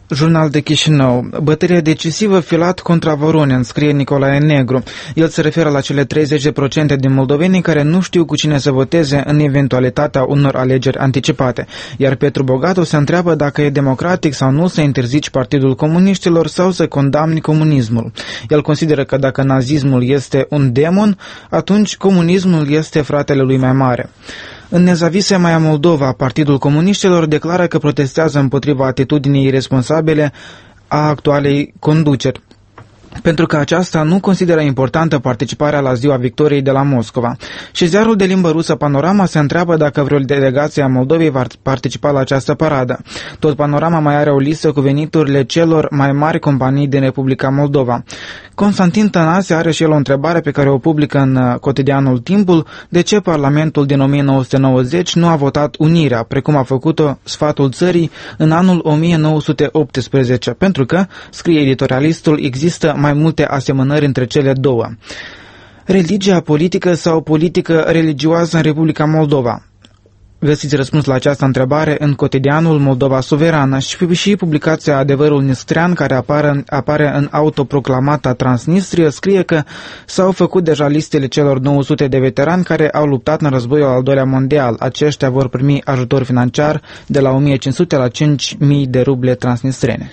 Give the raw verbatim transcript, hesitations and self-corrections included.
Jurnal de Chișinău. Bătălia decisivă Filat contra Voronin, scrie Nicolae Negru. El se referă la cele treizeci la sută din moldovenii care nu știu cu cine să voteze în eventualitatea unor alegeri anticipate. Iar Petru Bogatu se întreabă dacă e democratic sau nu să interzici Partidul Comuniștilor sau să condamni comunismul. El consideră că dacă nazismul este un demon, atunci comunismul este fratele lui mai mare. În Nezavisemaia Moldova, Partidul Comuniștilor declară că protestează împotriva atitudinii irresponsabile a actualei conduceri, pentru că aceasta nu consideră importantă participarea la Ziua Victoriei de la Moscova. Și ziarul de limbă rusă Panorama se întreabă dacă vreo delegație a Moldovei va participa la această paradă. Tot Panorama mai are o listă cu veniturile celor mai mari companii din Republica Moldova. Constantin Tănase are și el o întrebare pe care o publică în cotidianul Timpul: de ce Parlamentul din o mie nouă sute nouăzeci nu a votat unirea, precum a făcut-o sfatul țării în anul o mie nouă sute optsprezece? Pentru că, scrie editorialistul, există mai multe asemănări între cele două. Religia politică sau politică religioasă în Republica Moldova? Găsiți răspuns la această întrebare în cotidianul Moldova Suverană și, și publicația Adevărul Nistrean, care apare, apare în autoproclamata Transnistrie, scrie că s-au făcut deja listele celor nouă sute de veterani care au luptat în războiul al doilea mondial. Aceștia vor primi ajutor financiar de la o mie cinci sute la cinci mii de ruble transnistrene.